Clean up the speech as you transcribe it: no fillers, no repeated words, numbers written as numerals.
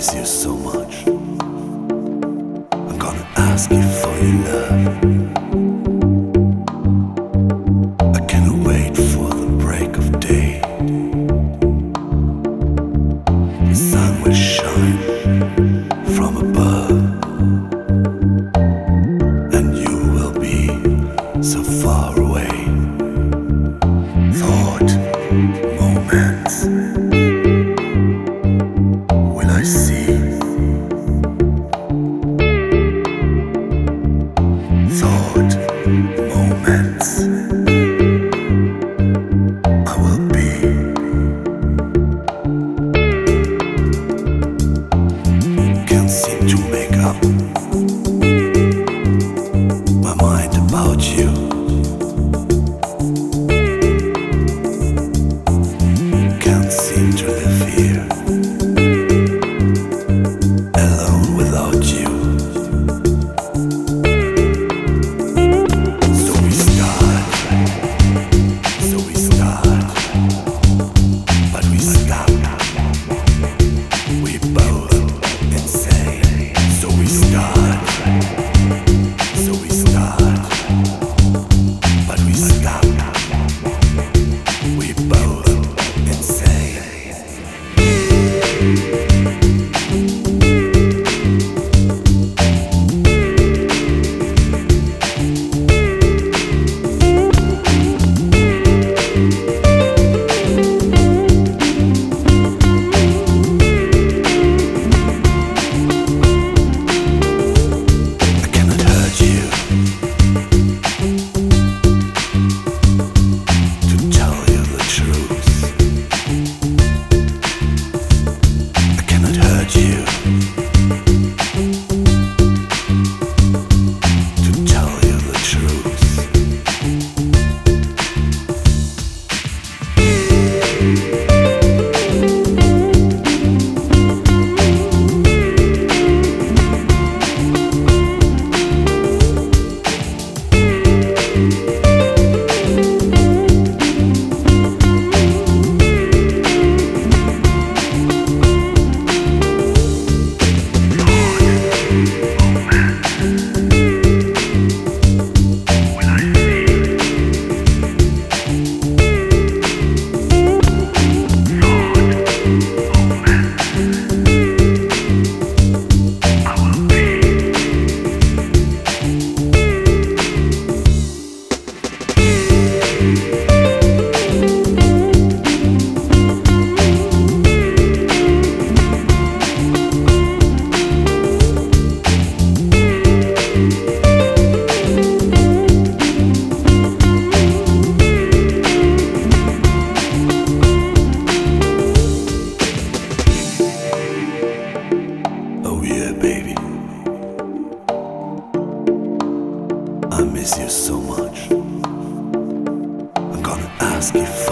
miss you so much. I'm gonna ask you for your love. I cannot wait for the break of day. The sun will shine from above, and you will be so far away. Thought moments. Will I see? Thought moments. I will be. Can't seem to make up my mind about you. Can't seem to live here alone without you. So we start, but we stop. We both insane. So we start, but we stop. We both insane. I cannot hurt you. To tell you the truth, I cannot hurt you. To tell you the truth. Oh yeah, baby, I miss you so much. I'm gonna ask you